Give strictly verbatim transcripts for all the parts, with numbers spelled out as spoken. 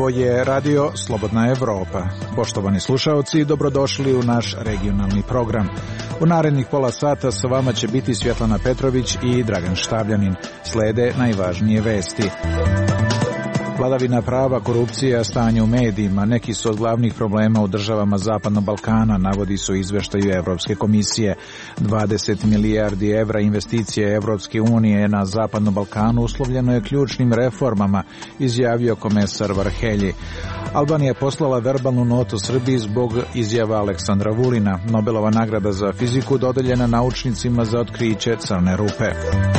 Ovo je radio Slobodna Evropa. Poštovani slušaoci, dobrodošli u naš regionalni program. U narednih pola sata sa vama će biti Svjetlana Petrović i Dragan Štavljanin. Slede najvažnije vesti. Vladavina prava, korupcija, stanje u medijima, neki su od glavnih problema u državama Zapadnog Balkana, navodi su izveštaju Evropske komisije. dvadeset milijardi evra investicije Evropske unije na Zapadnom Balkanu uslovljeno je ključnim reformama, izjavio komesar Varhelji. Albanija je poslala verbalnu notu Srbiji zbog izjava Aleksandra Vulina. Nobelova nagrada za fiziku dodeljena naučnicima za otkriće crne rupe.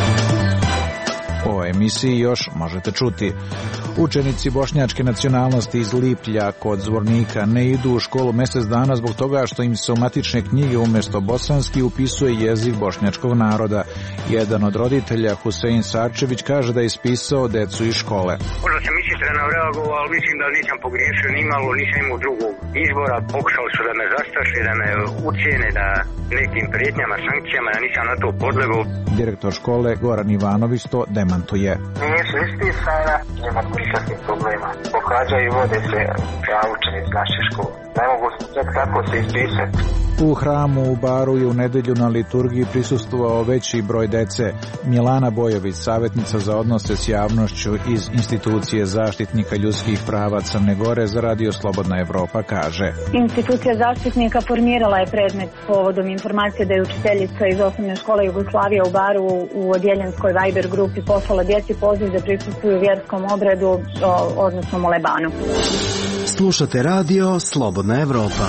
O emisiji još možete čuti. Učenici bošnjačke nacionalnosti iz Liplja kod Zvornika ne idu u školu mjesec dana zbog toga što im se u matične knjige umjesto bosanski upisuje jezik bošnjačkog naroda. Jedan od roditelja, Husein Sarčević, kaže da je ispisao decu iz škole. Možda sam ishitreno reagovao, ali mislim da nisam pogriješio nimalo, nisam imao drugog izbora. Pokušali su da me zastraše, da me ucijene, da nekim prijetnjama, sankcijama, da nisam na to podlegao. Direktor škole Goran Ivanović to demantuje. Nisu ispisana, nema nikakvih problema. Pohađaju i vode se učenici naše škole. Ne mogu sve tako se ispisati. U hramu u Baru je u nedelju na liturgiji prisustvovao veći broj dece. Milana Bojović, savjetnica za odnose s javnošću iz institucije zaštitnika ljudskih prava Crne Gore za radio Slobodna Evropa, kaže: Institucija zaštitnika formirala je predmet povodom informacije da je učiteljica iz osnovne škole Jugoslavije u Baru u odjeljenskoj Viber grupi poslala djeci poziv da prisustvuju vjerskom obredu, odnosno molebanu. Slušate radio Slobodna Evropa.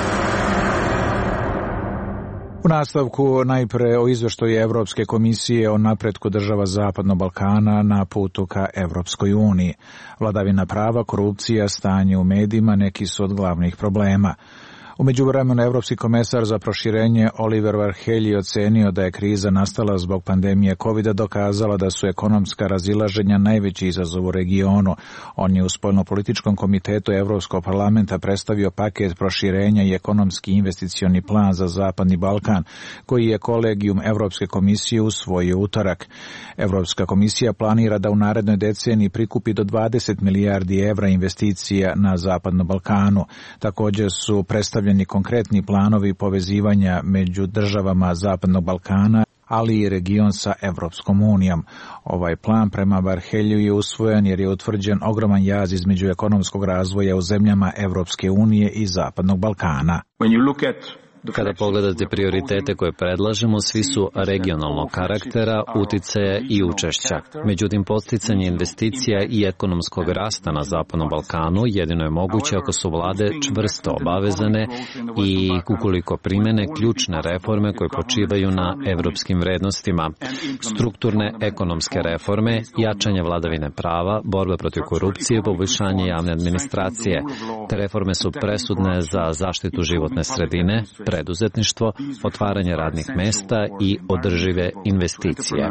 U nastavku najpre o izveštaju Evropske komisije o napretku država Zapadnog Balkana na putu ka Evropskoj uniji. Vladavina prava, korupcija, stanje u medijima neki su od glavnih problema. U međuvremenu Evropski komesar za proširenje Oliver Varhelji ocenio da je kriza nastala zbog pandemije kovida dokazala da su ekonomska razilaženja najveći izazov u regionu. On je u spoljnopolitičkom komitetu Evropskog parlamenta predstavio paket proširenja i ekonomski investicioni plan za Zapadni Balkan, koji je kolegijum Evropske komisije usvojio utorak. Evropska komisija planira da u narednoj deceniji prikupi do dvadeset milijardi evra investicija na Zapadnom Balkanu. Također su predstavljeni konkretni planovi povezivanja među državama Zapadnog Balkana, ali i region sa Evropskom unijom. Ovaj plan prema Varhelju je usvojen jer je utvrđen ogroman jaz između ekonomskog razvoja u zemljama Evropske unije i Zapadnog Balkana. Kada pogledate prioritete koje predlažemo, svi su regionalnog karaktera, uticaja i učešća. Međutim, posticanje investicija i ekonomskog rasta na Zapadnom Balkanu jedino je moguće ako su vlade čvrsto obavezane i ukoliko primene ključne reforme koje počivaju na evropskim vrednostima. Strukturne ekonomske reforme, jačanje vladavine prava, borba protiv korupcije, poboljšanje javne administracije. Te reforme su presudne za zaštitu životne sredine, preduzetništvo, otvaranje radnih mesta i održive investicije.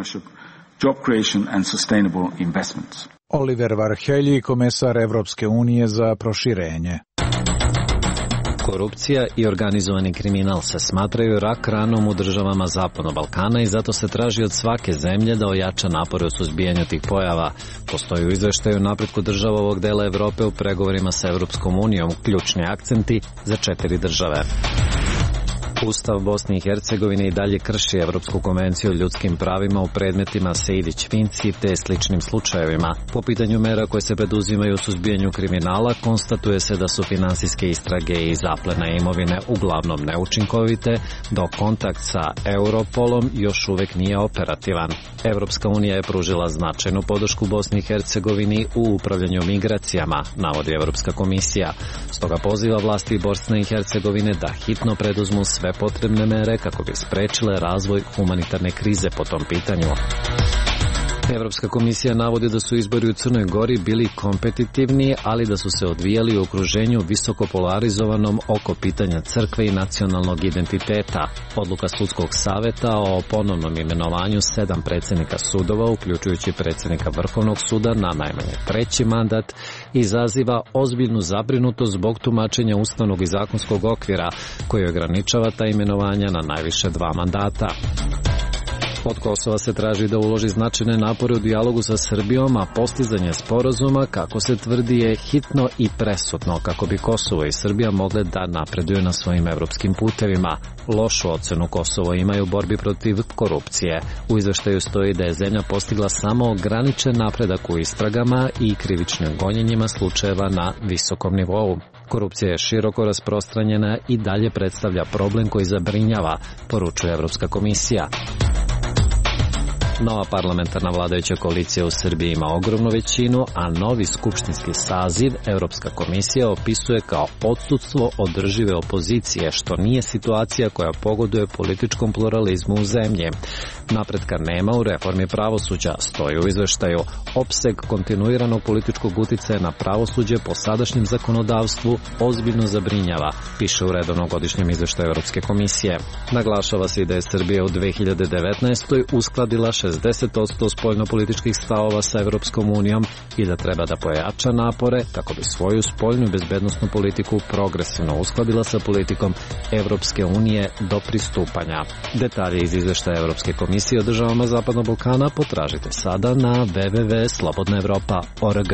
Oliver Varhelji, komesar Evropske unije za proširenje. Korupcija i organizovani kriminal se smatraju rak ranom u državama Zapadnog Balkana i zato se traži od svake zemlje da ojača napore u suzbijanju tih pojava. Postoji u izveštaju napretku država ovog dela Evrope u pregovorima sa Evropskom unijom ključni akcenti za četiri države. Ustav Bosne i Hercegovine i dalje krši Evropsku konvenciju o ljudskim pravima u predmetima Sejdić-Finci te sličnim slučajevima. Po pitanju mera koje se preduzimaju u suzbijanju kriminala, konstatuje se da su finansijske istrage i zaplena imovine uglavnom neučinkovite, dok kontakt sa Europolom još uvek nije operativan. Evropska unija je pružila značajnu podršku Bosni i Hercegovini u upravljanju migracijama, navodi Evropska komisija. Stoga poziva vlasti Bosne i Hercegovine da hitno preduzmu sve potrebne mere kako bi sprečile razvoj humanitarne krize po tom pitanju. Evropska komisija navodi da su izbori u Crnoj Gori bili kompetitivni, ali da su se odvijali u okruženju visoko polarizovanom oko pitanja crkve i nacionalnog identiteta. Odluka sudskog saveta o ponovnom imenovanju sedam predsjednika sudova, uključujući predsjednika Vrhovnog suda na najmanje treći mandat, izaziva ozbiljnu zabrinutost zbog tumačenja ustavnog i zakonskog okvira koji ograničava ta imenovanja na najviše dva mandata. Od Kosova se traži da uloži značajne napore u dijalogu sa Srbijom, a postizanje sporazuma, kako se tvrdi, je hitno i presudno kako bi Kosovo i Srbija mogle da napreduju na svojim evropskim putevima. Lošu ocenu Kosovo imaju u borbi protiv korupcije. U izveštaju stoji da je zemlja postigla samo ograničen napredak u istragama i krivičnim gonjenjima slučajeva na visokom nivou. Korupcija je široko rasprostranjena i dalje predstavlja problem koji zabrinjava, poručuje Evropska komisija. Nova parlamentarna vladajuća koalicija u Srbiji ima ogromnu većinu, a novi skupštinski saziv Evropska komisija opisuje kao odsudstvo održive opozicije, što nije situacija koja pogoduje političkom pluralizmu u zemlji. Napretka nema u reformi pravosuđa, stoji u izveštaju. Opseg kontinuiranog političkog uticaja na pravosuđe po sadašnjem zakonodavstvu ozbiljno zabrinjava, piše u redovnom godišnjem izveštaju Evropske komisije. Naglašava se i da je Srbija u dve hiljade devetnaestoj uskladila šezdeset posto spoljnopolitičkih stavova sa Evropskom unijom i da treba da pojača napore kako bi svoju spoljnu bezbednosnu politiku progresivno uskladila sa politikom Evropske unije do pristupanja. Detalje iz izveštaja Evropske komisije o državama Zapadnog Balkana potražite sada na w w w tačka slobodna evropa tačka org.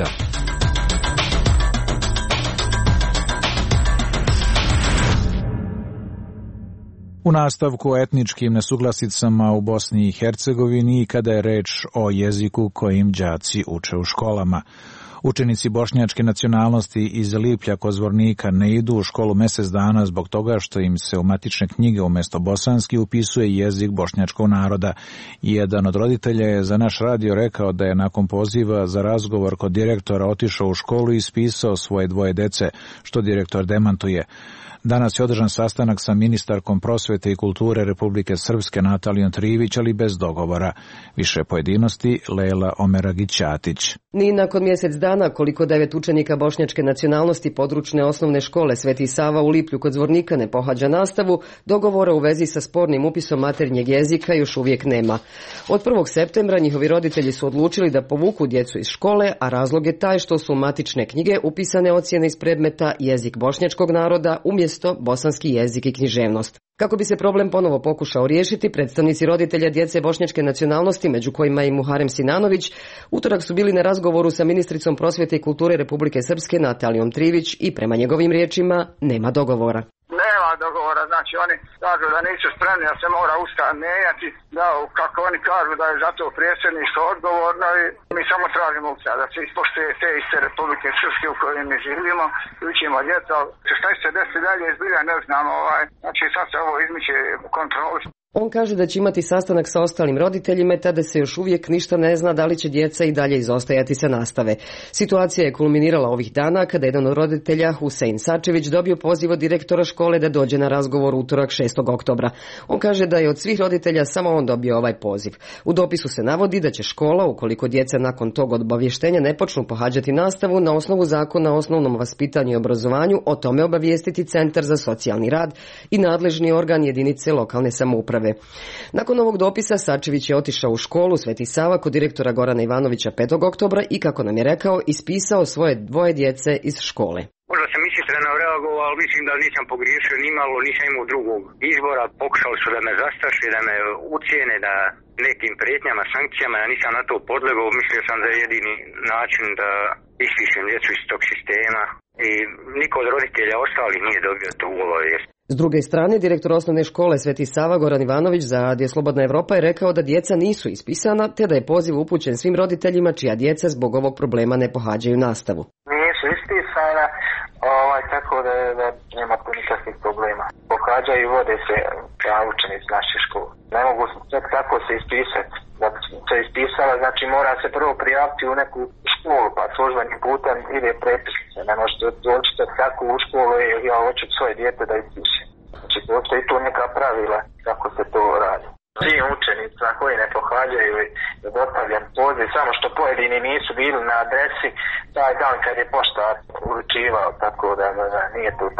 U nastavku o etničkim nesuglasicama u Bosni i Hercegovini i kada je reč o jeziku kojim đaci uče u školama. Učenici bošnjačke nacionalnosti iz Liplja kod Zvornika ne idu u školu mjesec dana zbog toga što im se u matične knjige umjesto bosanski upisuje jezik bošnjačkog naroda. Jedan od roditelja je za naš radio rekao da je nakon poziva za razgovor kod direktora otišao u školu i ispisao svoje dvoje dece, što direktor demantuje. Danas je održan sastanak sa ministarkom prosvete i kulture Republike Srpske Natalijom Trivić, ali bez dogovora. Više pojedinosti Lela Omeragić-Ćatić. Ni nakon mjesec dana koliko devet učenika bošnjačke nacionalnosti područne osnovne škole Sveti Sava u Liplju kod Zvornika ne pohađa nastavu, dogovora u vezi sa spornim upisom maternjeg jezika još uvijek nema. Od prvog septembra njihovi roditelji su odlučili da povuku djecu iz škole, a razlog je taj što su u matične knjige upisane ocjene iz predmeta jezik bošnjačkog naroda umjesto bosanski jezik i književnost. Kako bi se problem ponovo pokušao riješiti, predstavnici roditelja djece bošnjačke nacionalnosti, među kojima i Muharem Sinanović, utorak su bili na razgovoru sa ministricom prosvjete i kulture Republike Srpske Natalijom Trivić i prema njegovim riječima nema dogovora. Nema dogovora, znači oni kažu da nisu spremni, da se mora Ustav mijenjati, da kako oni kažu da je za to predsjedništvo odgovorno i mi samo tražimo Ustav, da se ispoštuje te iste Republike Srpske u kojoj mi živimo, učimo djeca, šta će se desiti dalje izbilja ne znamo, ovaj, znači sad se ovo izmiče kontroli. On kaže da će imati sastanak sa ostalim roditeljima, tada se još uvijek ništa ne zna da li će djeca i dalje izostajati sa nastave. Situacija je kulminirala ovih dana kada jedan od roditelja, Husein Sačević, dobio poziv od direktora škole da dođe na razgovor utorak šestog oktobra. On kaže da je od svih roditelja samo on dobio ovaj poziv. U dopisu se navodi da će škola, ukoliko djeca nakon tog obavještenja ne počnu pohađati nastavu, na osnovu zakona o osnovnom vaspitanju i obrazovanju, o tome obavijestiti Centar za socijalni rad i nadležni organ jedinice lokalne samouprave. Nakon ovog dopisa Sačević je otišao u školu Sveti Sava kod direktora Gorana Ivanovića petog oktobra i, kako nam je rekao, ispisao svoje dvoje djece iz škole. Možda sam ishitreno reagovao, ali mislim da nisam pogriješio nimalo, nisam imao drugog izbora. Pokušali su da me zastraše, da me ucijene, da nekim prijetnjama, sankcijama, ja nisam na to podlegao. Mislio sam da je jedini način da ispišem djecu iz tog sistema i niko od roditelja ostalih nije dobio tu obavijest. S druge strane, direktor osnovne škole Sveti Sava Goran Ivanović za Radio Slobodna Evropa je rekao da djeca nisu ispisana, te da je poziv upućen svim roditeljima čija djeca zbog ovog problema ne pohađaju nastavu. Nisu ispisana, ovaj, tako da, da nema nikakvih problema. Pohađaju i vode se kao učenici naše škole. Ne mogu čak tako se ispisati. Da bi se ispisala, znači mora se prvo prijaviti u neku školu, pa službenim putem ide prepisnice. Ne možete doći tako u školu i ja hoću svoje dijete da ispišem. Znači postoji tu neka pravila kako se to radi. Svim učenicima koji ne pohađaju je dostavljen poziv, samo što pojedini nisu bili na adresi taj dan kad je poštar uručivao, tako da, da, da nije to tačno.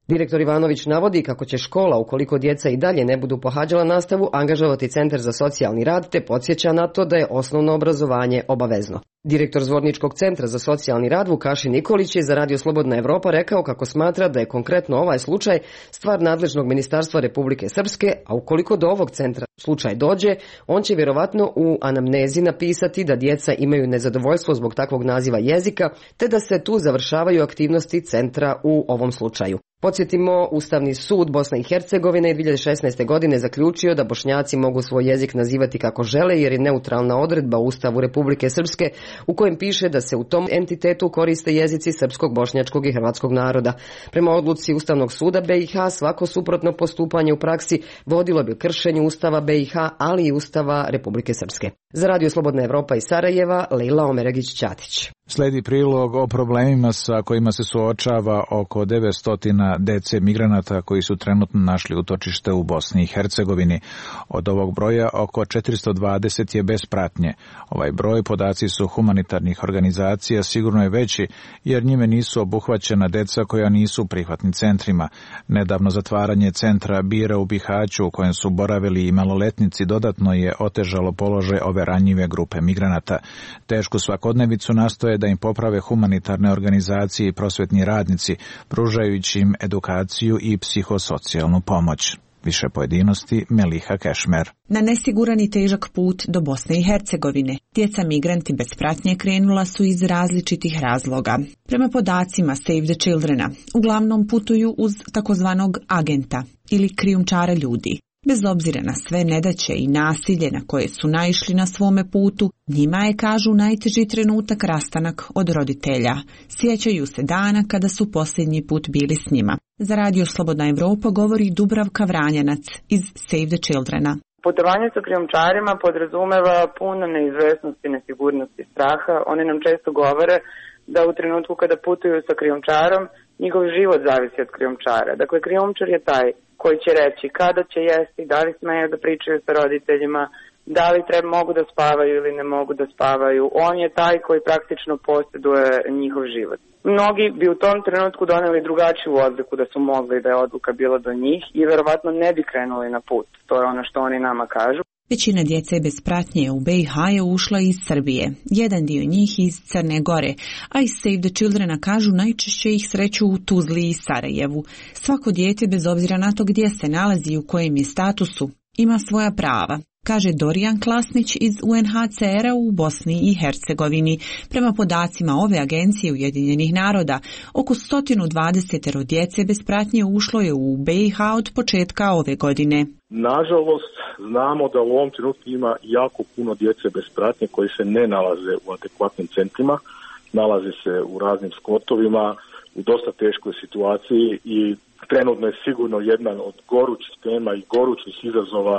Direktor Ivanović navodi kako će škola, ukoliko djeca i dalje ne budu pohađala nastavu, angažovati Centar za socijalni rad, te podsjeća na to da je osnovno obrazovanje obavezno. Direktor Zvorničkog centra za socijalni rad Vukašin Nikolić je za Radio Slobodna Evropa rekao kako smatra da je konkretno ovaj slučaj stvar nadležnog ministarstva Republike Srpske, a ukoliko do ovog centra slučaj dođe, on će vjerovatno u anamnezi napisati da djeca imaju nezadovoljstvo zbog takvog naziva jezika, te da se tu završavaju aktivnosti centra u ovom slučaju. Podsjetimo, Ustavni sud Bosne i Hercegovine dvije hiljade šesnaeste. godine zaključio da Bošnjaci mogu svoj jezik nazivati kako žele jer je neutralna odredba u Ustavu Republike Srpske u kojem piše da se u tom entitetu koriste jezici srpskog, bošnjačkog i hrvatskog naroda. Prema odluci Ustavnog suda B i H svako suprotno postupanje u praksi vodilo bi kršenju Ustava B i H, ali i Ustava Republike Srpske. Za Radio Slobodna Evropa iz Sarajeva, Lejla Omeregić-Ćatić. Sledi prilog o problemima sa kojima se suočava oko devetsto dece migranata koji su trenutno našli utočište u Bosni i Hercegovini. Od ovog broja oko četiristo dvadeset je bez pratnje. Ovaj broj, podaci su humanitarnih organizacija, sigurno je veći jer njime nisu obuhvaćena deca koja nisu u prihvatnim centrima. Nedavno zatvaranje centra Bira u Bihaću u kojem su boravili i maloletnici dodatno je otežalo položaj ove ranjive grupe migranata. Tešku svakodnevicu nastoje da im poprave humanitarne organizacije i prosvetni radnici, pružajući im edukaciju i psihosocijalnu pomoć. Više pojedinosti Meliha Kešmer. Na nesiguran i težak put do Bosne i Hercegovine, djeca migranti bez pratnje krenula su iz različitih razloga. Prema podacima Save the Childrena, uglavnom putuju uz takozvanog agenta ili krijumčara ljudi. Bez obzira na sve nedaće i nasilje na koje su naišli na svome putu, njima je, kažu, najteži trenutak rastanak od roditelja. Sjećaju se dana kada su posljednji put bili s njima. Za Radio Slobodna Evropa govori Dubravka Vranjanac iz Save the Childrena. Putovanje sa krijumčarima podrazumeva puno neizvesnosti, nesigurnosti, straha. Oni nam često govore da u trenutku kada putuju sa krijumčarom, njihov život zavisi od krijumčara. Dakle, krijumčar je taj koji će reći kada će jesti, da li smeju da pričaju sa roditeljima, da li treba, mogu da spavaju ili ne mogu da spavaju. On je taj koji praktično posjeduje njihov život. Mnogi bi u tom trenutku doneli drugačiju odluku da su mogli, da je odluka bila do njih i verovatno ne bi krenuli na put. To je ono što oni nama kažu. Većina djece bez pratnje u B i H je ušla iz Srbije, jedan dio njih iz Crne Gore, a iz Save the Childrena kažu najčešće ih sreću u Tuzli i Sarajevu. Svako dijete, bez obzira na to gdje se nalazi i u kojem je statusu, ima svoja prava, kaže Dorijan Klasnić iz U N H C R-a u Bosni i Hercegovini. Prema podacima ove agencije Ujedinjenih naroda, oko sto dvadeset djece bez pratnje ušlo je u B i H od početka ove godine. Nažalost, znamo da u ovom trenutku ima jako puno djece bez pratnje koji se ne nalaze u adekvatnim centrima, nalaze se u raznim skvotovima, u dosta teškoj situaciji i trenutno je sigurno jedna od gorućih tema i gorućih izazova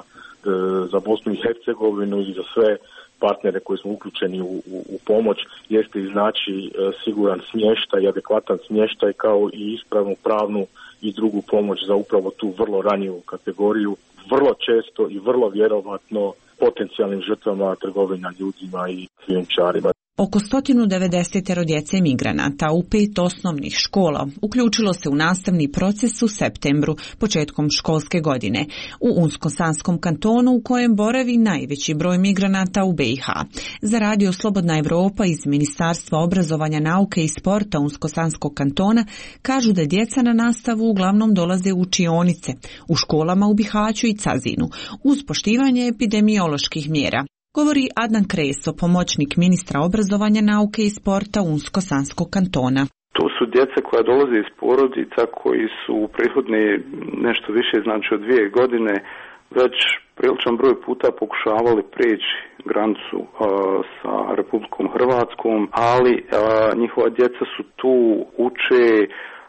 za Bosnu i Hercegovinu i za sve partnere koji smo uključeni u, u, u pomoć, jeste iznaći siguran smještaj i adekvatan smještaj kao i ispravnu pravnu i drugu pomoć za upravo tu vrlo ranjivu kategoriju, vrlo često i vrlo vjerovatno potencijalnim žrtvama trgovina ljudima i krijumčarima. Oko sto devedeset djece migranata u pet osnovnih škola uključilo se u nastavni proces u septembru, početkom školske godine, u Unsko-Sanskom kantonu u kojem boravi najveći broj migranata u B i H. Za Radio Slobodna Evropa iz Ministarstva obrazovanja, nauke i sporta Unsko-Sanskog kantona kažu da djeca na nastavu uglavnom dolaze u učionice, u školama u Bihaću i Cazinu, uz poštivanje epidemioloških mjera. Govori Adnan Kreso, pomoćnik ministra obrazovanja, nauke i sporta Unsko-Sanskog kantona. To su djeca koja dolaze iz porodica koji su u prethodne nešto više, znači od dvije godine, već priličan broj puta pokušavali preći granicu a, sa Republikom Hrvatskom, ali a, njihova djeca su tu, uče, a,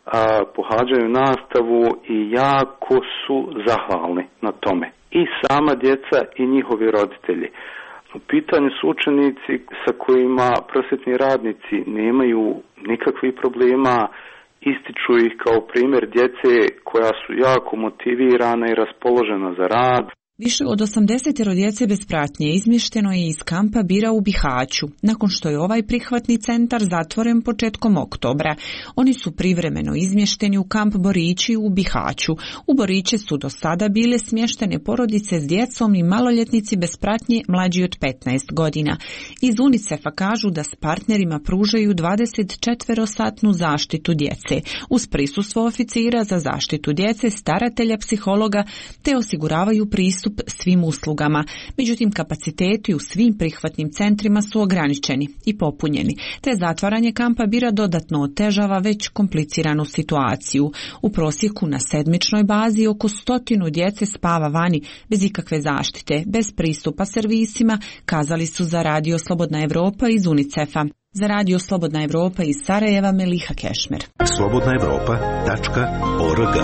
pohađaju nastavu i jako su zahvalni na tome. I sama djeca i njihovi roditelji. U pitanju su učenici sa kojima prosvjetni radnici nemaju nikakvih problema, ističu ih kao primjer djece koja su jako motivirana i raspoložena za rad. Više od osamdeset djece bez pratnje izmješteno je iz kampa Bira u Bihaću, nakon što je ovaj prihvatni centar zatvoren početkom oktobra. Oni su privremeno izmješteni u kamp Borići u Bihaću. U Boriće su do sada bile smještene porodice s djecom i maloljetnici bez pratnje mlađi od petnaest godina. Iz UNICEF-a kažu da s partnerima pružaju dvadeset četiri satnu zaštitu djece, uz prisustvo oficira za zaštitu djece, staratelja, psihologa, te osiguravaju pristup svim uslugama. Međutim, kapaciteti u svim prihvatnim centrima su ograničeni i popunjeni, te zatvaranje kampa Bira dodatno otežava već kompliciranu situaciju. U prosjeku na sedmičnoj bazi oko stotinu djece spava vani bez ikakve zaštite, bez pristupa servisima, kazali su za Radio Slobodna Evropa iz UNICEF-a. Za Radio Slobodna Evropa iz Sarajeva, Meliha Kešmer. slobodna evropa tačka org.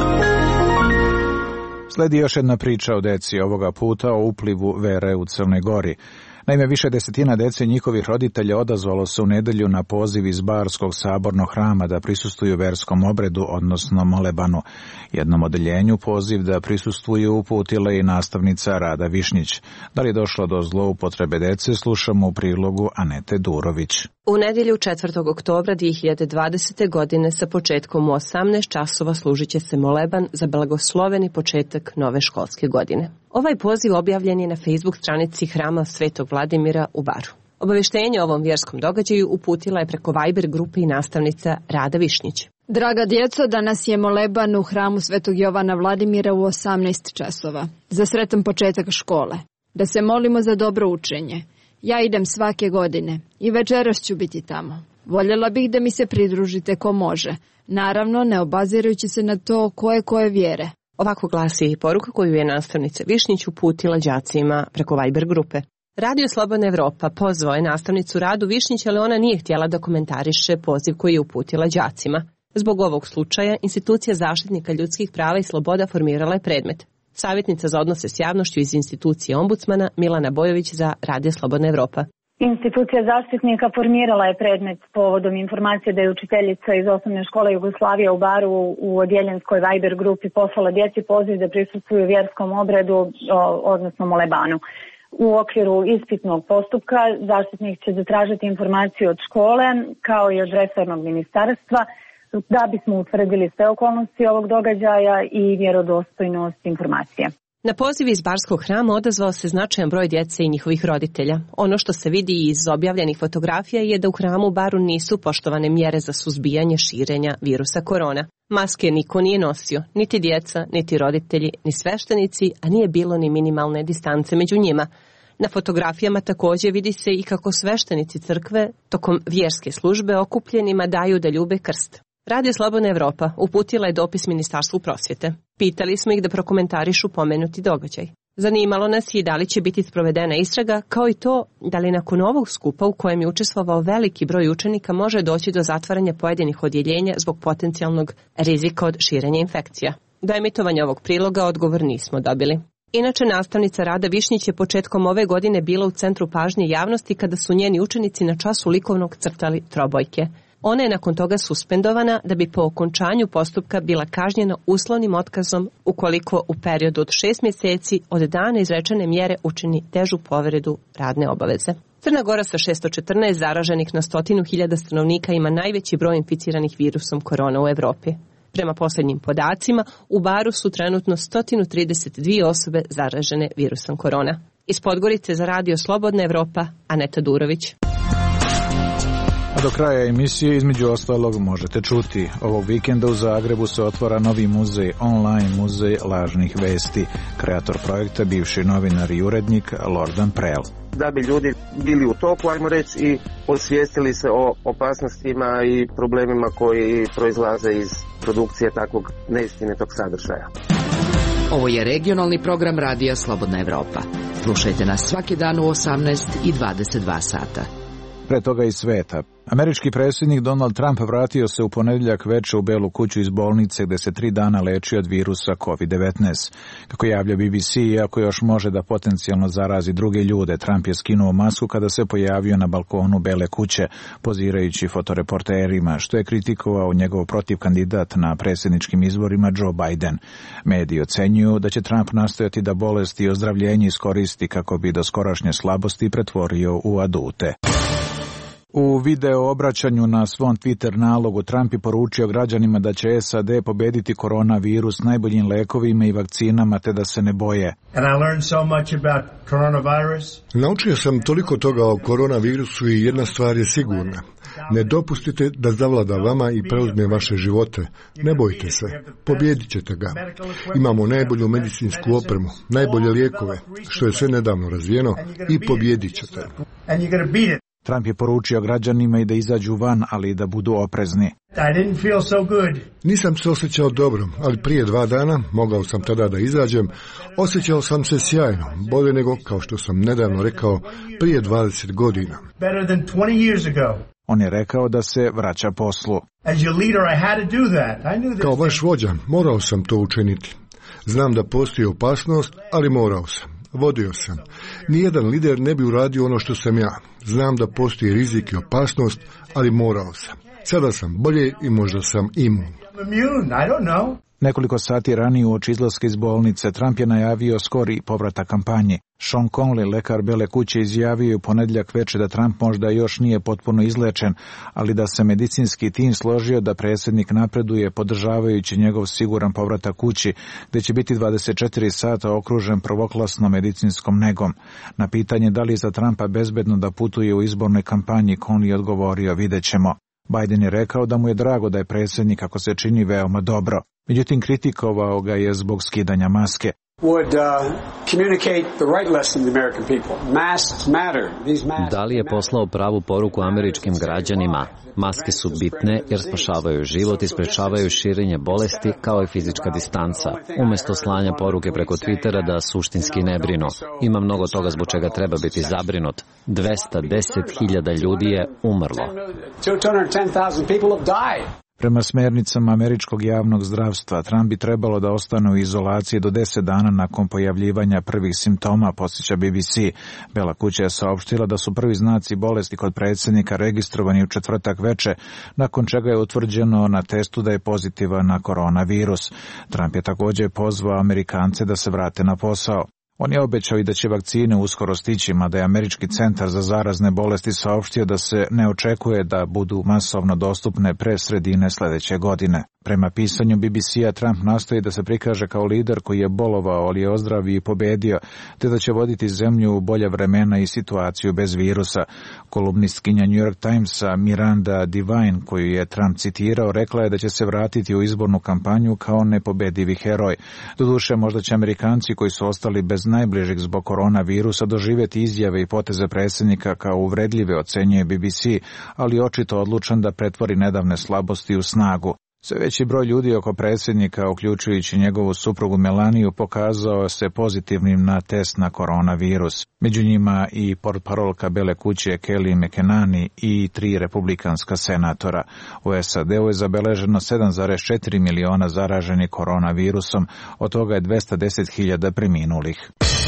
Slijedi još jedna priča o deci, ovoga puta o uplivu vere u Crnoj Gori. Naime, više desetina dece i njihovih roditelja odazvalo se u nedjelju na poziv iz Barskog sabornog hrama da prisustvuju verskom obredu, odnosno molebanu. Jednom odeljenju poziv da prisustvuju uputila i nastavnica Rada Višnjić. Da li je došlo do zloupotrebe dece, slušamo u prilogu Anete Durović. U nedjelju četvrtog oktobra dvije hiljade dvadesete. godine sa početkom u osamnaest časova služit će se moleban za blagosloveni početak nove školske godine. Ovaj poziv objavljen je na Facebook stranici Hrama Svetog Vladimira u Baru. Obavještenje o ovom vjerskom događaju uputila je preko Viber grupe i nastavnica Rada Višnjić. Draga djeco, danas je moleban u Hramu Svetog Jovana Vladimira u osamnaest časova. Za sretan početak škole. Da se molimo za dobro učenje. Ja idem svake godine i večeras ću biti tamo. Voljela bih da mi se pridružite ko može. Naravno, ne obazirajući se na to koje koje vjere. Ovako glasi i poruka koju je nastavnica Višnjić uputila đacima preko Viber grupe. Radio Slobodna Evropa pozvao je nastavnicu Radu Višnjić, ali ona nije htjela da komentariše poziv koji je uputila đacima. Zbog ovog slučaja, institucija zaštitnika ljudskih prava i sloboda formirala je predmet. Savjetnica za odnose s javnošću iz institucije ombudsmana Milana Bojović za Radio Slobodna Evropa. Institucija zaštitnika formirala je predmet povodom informacije da je učiteljica iz osnovne škole Jugoslavije u Baru u odjeljenskoj Viber grupi poslala djeci poziv da prisustvuju vjerskom obredu, odnosno molebanu. U okviru ispitnog postupka zaštitnik će zatražiti informaciju od škole kao i od resornog ministarstva da bismo utvrdili sve okolnosti ovog događaja i vjerodostojnost informacije. Na poziv iz Barskog hrama odazvao se značajan broj djece i njihovih roditelja. Ono što se vidi iz objavljenih fotografija je da u hramu Baru nisu poštovane mjere za suzbijanje širenja virusa korona. Maske niko nije nosio, niti djeca, niti roditelji, ni sveštenici, a nije bilo ni minimalne distance među njima. Na fotografijama također vidi se i kako sveštenici crkve tokom vjerske službe okupljenima daju da ljube krst. Radio Slobodna Evropa uputila je dopis Ministarstvu prosvjete. Pitali smo ih da prokomentarišu pomenuti događaj. Zanimalo nas je i da li će biti sprovedena istraga, kao i to da li nakon ovog skupa u kojem je učestvovao veliki broj učenika može doći do zatvaranja pojedinih odjeljenja zbog potencijalnog rizika od širenja infekcija. Do emitovanja ovog priloga odgovor nismo dobili. Inače, nastavnica Rada Višnjić je početkom ove godine bila u centru pažnje javnosti kada su njeni učenici na času likovnog crtali trobojke. Ona je nakon toga suspendovana da bi po okončanju postupka bila kažnjena uslovnim otkazom ukoliko u periodu od šest mjeseci od dana izrečene mjere učini težu povredu radne obaveze. Crna Gora sa šesto četrnaest zaraženih na stotinu hiljada stanovnika ima najveći broj inficiranih virusom korona u Evropi. Prema posljednjim podacima, u Baru su trenutno sto trideset dvije osobe zaražene virusom korona. Iz Podgorice za Radio Slobodna Evropa, Aneta Durović. A do kraja emisije između ostalog možete čuti. Ovog vikenda u Zagrebu se otvara novi muzej, online muzej lažnih vesti. Kreator projekta, bivši novinar i urednik Lordan Prel. Da bi ljudi bili u toku, ajmo reći, i osvijestili se o opasnostima i problemima koji proizlaze iz produkcije takvog neistinitog sadržaja. Ovo je regionalni program Radija Slobodna Evropa. Slušajte nas svaki dan u osamnaest i dvadeset dva sata. pre toga i sveta. Američki predsjednik Donald Trump vratio se u ponedjeljak veče u Belu kuću iz bolnice gde se tri dana leči od virusa kovid devetnaest. Kako javlja B B C, iako još može da potencijalno zarazi druge ljude, Trump je skinuo masku kada se pojavio na balkonu Bele kuće, pozirajući fotoreporterima, što je kritikovao njegov protivkandidat na predsjedničkim izborima Joe Biden. Mediji ocenjuju da će Trump nastojati da bolest i ozdravljenje iskoristi kako bi doskorašnje slabosti pretvorio u adute. U video obraćanju na svom Twitter nalogu Trump je poručio građanima da će S A D pobediti koronavirus najboljim lekovima i vakcinama te da se ne boje. Naučio sam toliko toga o koronavirusu i jedna stvar je sigurna. Ne dopustite da zavlada vama i preuzme vaše živote. Ne bojte se. Pobjedit ćete ga. Imamo najbolju medicinsku opremu, najbolje lijekove, što je sve nedavno razvijeno, i pobjedit ćete. Trump je poručio građanima i da izađu van, ali i da budu oprezni. Nisam se osjećao dobro, ali prije dva dana, mogao sam tada da izađem, osjećao sam se sjajno, bolje nego, kao što sam nedavno rekao, prije dvadeset godina. On je rekao da se vraća poslu. Kao vaš vođa, morao sam to učiniti. Znam da postoji opasnost, ali morao sam. Vodio sam. Nijedan lider ne bi uradio ono što sam ja. Znam da postoji rizik i opasnost, ali morao sam. Sada sam bolje i možda sam imun. Nekoliko sati ranije uoči izlaska iz bolnice, Trump je najavio skori povratak kampanji. Sean Conley, lekar Bele kuće, izjavio u ponedjeljak veče da Trump možda još nije potpuno izlečen, ali da se medicinski tim složio da predsjednik napreduje podržavajući njegov siguran povratak kući, gde će biti dvadeset četiri sata okružen prvoklasnom medicinskom negom. Na pitanje da li je za Trumpa bezbedno da putuje u izbornoj kampanji, Conley odgovorio: vidjet ćemo. Biden je rekao da mu je drago da je predsjednik, ako se čini, veoma dobro. Međutim, kritikovao ga je zbog skidanja maske. Da li je poslao pravu poruku američkim građanima? Maske su bitne jer spašavaju život i sprečavaju širenje bolesti kao i fizička distanca. Umjesto slanja poruke preko Twittera da suštinski ne brinu. Ima mnogo toga zbog čega treba biti zabrinut. dvesta deset hiljada ljudi je umrlo. Prema smernicama američkog javnog zdravstva, Trump bi trebalo da ostane u izolaciji do deset dana nakon pojavljivanja prvih simptoma, podsjeća B B C. Bela kuća je saopštila da su prvi znaci bolesti kod predsjednika registrovani u četvrtak veče, nakon čega je utvrđeno na testu da je pozitivan na koronavirus. Trump je također pozvao Amerikance da se vrate na posao. On je obećao i da će vakcine uskoro stići, mada je Američki centar za zarazne bolesti saopštio da se ne očekuje da budu masovno dostupne pre sredine sljedeće godine. Prema pisanju B B C-a, Trump nastoji da se prikaže kao lider koji je bolovao, ali je ozdravio i pobedio, te da će voditi zemlju u bolja vremena i situaciju bez virusa. Kolumnistkinja New York Timesa Miranda Devine, koju je Trump citirao, rekla je da će se vratiti u izbornu kampanju kao nepobedivi heroj. Doduše, možda će Amerikanci koji su ostali bez najbližih zbog koronavirusa doživjeti izjave i poteze predsjednika kao uvredljive, ocenjuje B B C, ali očito odlučan da pretvori nedavne slabosti u snagu. Sve veći broj ljudi oko predsjednika, uključujući njegovu suprugu Melaniju, pokazao se pozitivnim na test na koronavirus. Među njima i portparolka Bele kuće Kelly McEnany i tri republikanska senatora. U S A D-u je zabeleženo sedam zarez četiri miliona zaraženih koronavirusom, od toga je dvesta deset hiljada preminulih.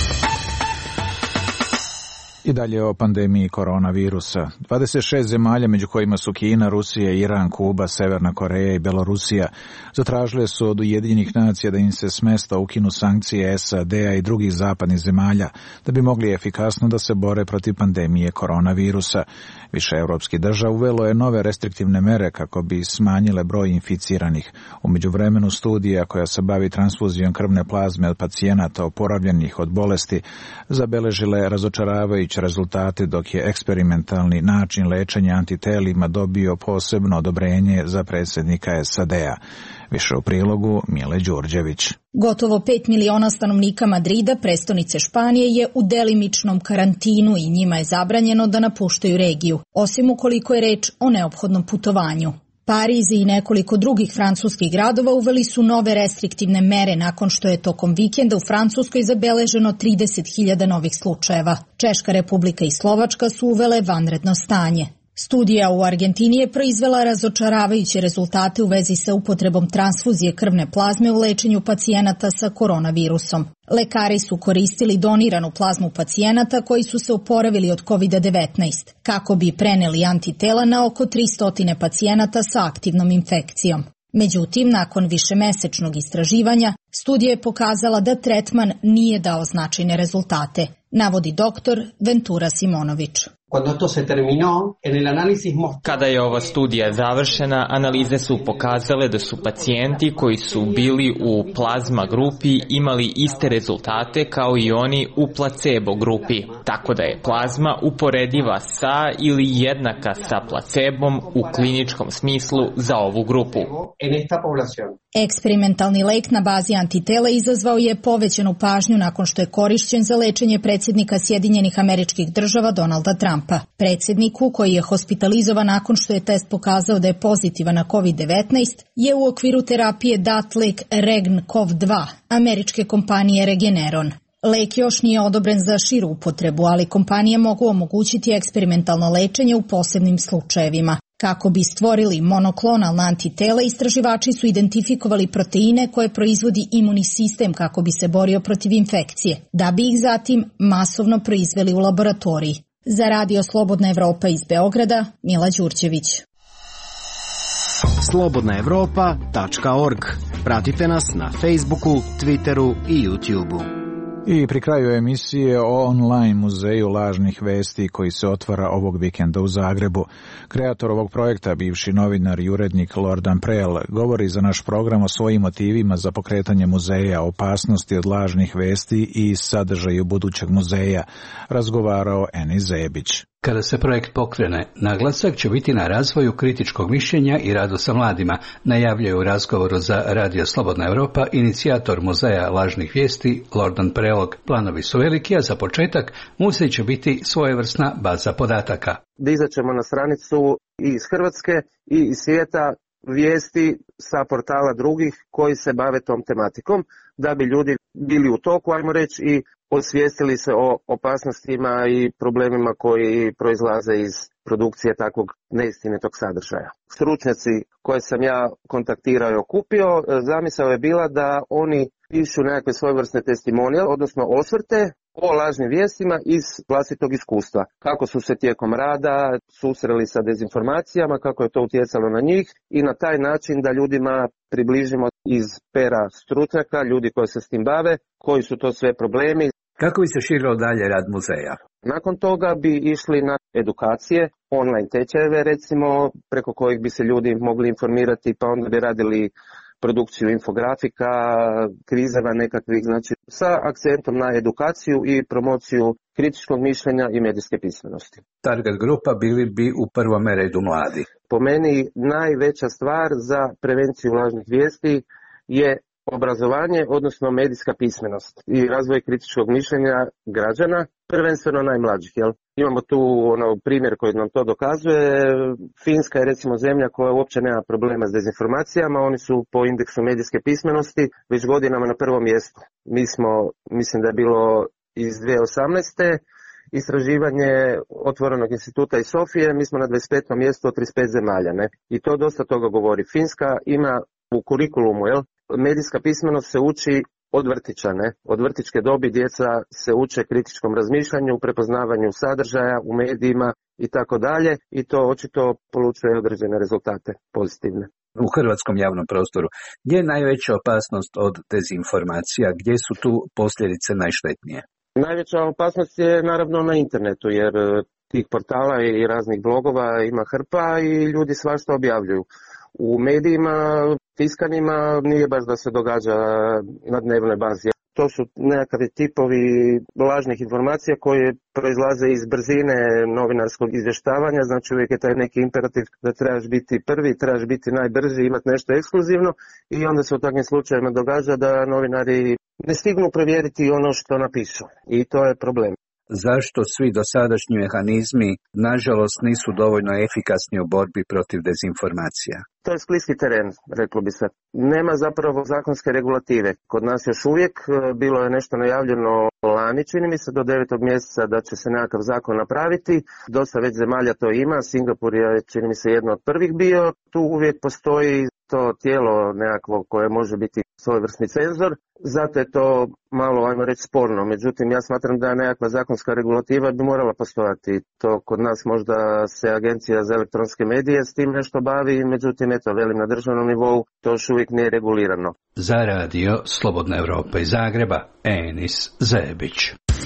I dalje o pandemiji koronavirusa. dvadeset šest zemalja, među kojima su Kina, Rusija, Iran, Kuba, Severna Koreja i Belorusija, zatražile su od Ujedinjenih nacija da im se smesta ukinu sankcije S A D-a i drugih zapadnih zemalja, da bi mogli efikasno da se bore protiv pandemije koronavirusa. Više evropskih država uvelo je nove restriktivne mere kako bi smanjile broj inficiranih. U međuvremenu studija koja se bavi transfuzijom krvne plazme od pacijenata oporavljenih od bolesti zabeležile razočaravajuće rezultate, dok je eksperimentalni način lečenja antitelima dobio posebno odobrenje za predsjednika S A D-a. Više u prilogu Mile Đurđević. Gotovo pet miliona stanovnika Madrida, prestonice Španije, je u delimičnom karantinu i njima je zabranjeno da napuštaju regiju, osim ukoliko je reč o neophodnom putovanju. Pariz i nekoliko drugih francuskih gradova uveli su nove restriktivne mere nakon što je tokom vikenda u Francuskoj zabeleženo trideset hiljada novih slučajeva. Češka Republika i Slovačka su uvele vanredno stanje. Studija u Argentini je proizvela razočaravajuće rezultate u vezi sa upotrebom transfuzije krvne plazme u lečenju pacijenata sa koronavirusom. Lekari su koristili doniranu plazmu pacijenata koji su se oporavili od kovid devetnaest, kako bi preneli antitela na oko tristo pacijenata sa aktivnom infekcijom. Međutim, nakon višemesečnog istraživanja, studija je pokazala da tretman nije dao značajne rezultate, navodi doktor Ventura Simonović. Kada je ova studija završena, analize su pokazale da su pacijenti koji su bili u plazma grupi imali iste rezultate kao i oni u placebo grupi, tako da je plazma uporediva sa ili jednaka sa placebom u kliničkom smislu za ovu grupu. Eksperimentalni lek na bazi antitela izazvao je povećanu pažnju nakon što je korišćen za lečenje predsjednika Sjedinjenih Američkih Država Donalda Trumpa. Predsjedniku, koji je hospitalizovan nakon što je test pokazao da je pozitivan na kovid devetnaest, je u okviru terapije dat lek Regn-Cov dva, američke kompanije Regeneron. Lek još nije odobren za širu upotrebu, ali kompanije mogu omogućiti eksperimentalno lečenje u posebnim slučajevima. Kako bi stvorili monoklonalna antitela, istraživači su identifikovali proteine koje proizvodi imunni sistem kako bi se borio protiv infekcije, da bi ih zatim masovno proizveli u laboratoriji. Za Radio Slobodna Evropa iz Beograda, Mila Đurđević. slobodna evropa tačka org. Pratite nas na Facebooku, Twitteru i YouTubeu. I pri kraju emisije o online muzeju lažnih vesti koji se otvara ovog vikenda u Zagrebu. Kreator ovog projekta, bivši novinar i urednik Lordan Prel, govori za naš program o svojim motivima za pokretanje muzeja, opasnosti od lažnih vesti i sadržaju budućeg muzeja. Razgovarao Eni Zebić. Kada se projekt pokrene, naglasak će biti na razvoju kritičkog mišljenja i radu sa mladima, najavljuje u razgovoru za Radio Slobodna Evropa inicijator muzeja lažnih vijesti Lordan Prelog. Planovi su veliki, a za početak muzej će biti svojevrsna baza podataka. Dizat ćemo na stranicu i iz Hrvatske i iz svijeta vijesti sa portala drugih koji se bave tom tematikom, da bi ljudi bili u toku, ajmo reći, i osvijestili se o opasnostima i problemima koji proizlaze iz produkcije takvog neistinitog sadržaja. Stručnjaci koje sam ja kontaktirao i okupio, zamisao je bila da oni pišu nekakve svojevrsne testimonije, odnosno osvrte o lažnim vijestima iz vlastitog iskustva. Kako su se tijekom rada susreli sa dezinformacijama, kako je to utjecalo na njih i na taj način da ljudima približimo iz pera stručnjaka, ljudi koji se s tim bave, koji su to sve problemi. Kako bi se širilo dalje rad muzeja? Nakon toga bi išli na edukacije, online tečajeve recimo, preko kojih bi se ljudi mogli informirati, pa onda bi radili produkciju infografika, kvizeva nekakvih, znači sa akcentom na edukaciju i promociju kritičkog mišljenja i medijske pismenosti. Target grupa bili bi u prvom redu mladi. Po meni najveća stvar za prevenciju lažnih vijesti je obrazovanje, odnosno medijska pismenost i razvoj kritičkog mišljenja građana, prvenstveno najmlađih. Jel? Imamo tu ono primjer koji nam to dokazuje. Finska je recimo zemlja koja uopće nema problema s dezinformacijama, oni su po indeksu medijske pismenosti već godinama na prvom mjestu. Mi smo, mislim da je bilo iz dvije tisuće osamnaeste. istraživanje Otvorenog instituta iz Sofije, mi smo na dvadeset petom mjestu od trideset pet zemalja. Ne? I to dosta toga govori. Finska ima u kurikulumu, jel? Medijska pismenost se uči od vrtića, ne? Od vrtićke dobi djeca se uče kritičkom razmišljanju, prepoznavanju sadržaja u medijima i tako dalje i to očito polučuje određene rezultate pozitivne. U hrvatskom javnom prostoru, gdje je najveća opasnost od dezinformacija, gdje su tu posljedice najštetnije? Najveća opasnost je naravno na internetu, jer tih portala i raznih blogova ima hrpa i ljudi svašta objavljuju. U medijima, tiskanima, nije baš da se događa na dnevnoj bazi. To su nekakvi tipovi lažnih informacija koje proizlaze iz brzine novinarskog izvještavanja, znači uvijek je taj neki imperativ da trebaš biti prvi, trebaš biti najbrži, imati nešto ekskluzivno i onda se u takvim slučajevima događa da novinari ne stignu provjeriti ono što napišu i to je problem. zašto svi dosadašnji mehanizmi nažalost nisu dovoljno efikasni u borbi protiv dezinformacija? To je skliski teren, reklo bi se. Nema zapravo zakonske regulative. Kod nas još uvijek bilo je nešto najavljeno lani, čini mi se, do devetog mjeseca da će se nekakav zakon napraviti. Dosta već zemalja to ima, Singapur je, čini mi se, jedno od prvih bio. Tu uvijek postoji to tijelo nekakvo koje može biti svojevrsni cenzor. Zato je to malo, ajmo reći, sporno. Međutim, ja smatram da nekakva zakonska regulativa bi morala postojati. To kod nas možda se Agencija za elektronske medije s tim nešto bavi, međutim, eto, velim, na državnom nivou to još uvijek nije regulirano. Za radio Slobodna Evropa iz Zagreba, Enis Zebić.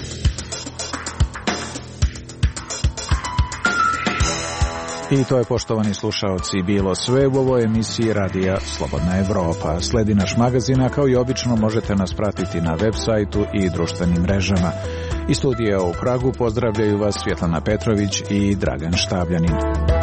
I to je, poštovani slušaoci, bilo sve u ovoj emisiji Radija Slobodna Evropa. Sledi naš magazin, a kao i obično možete nas pratiti na web sajtu i društvenim mrežama. Iz studija u Pragu pozdravljaju vas Svjetlana Petrović i Dragan Štabljanin.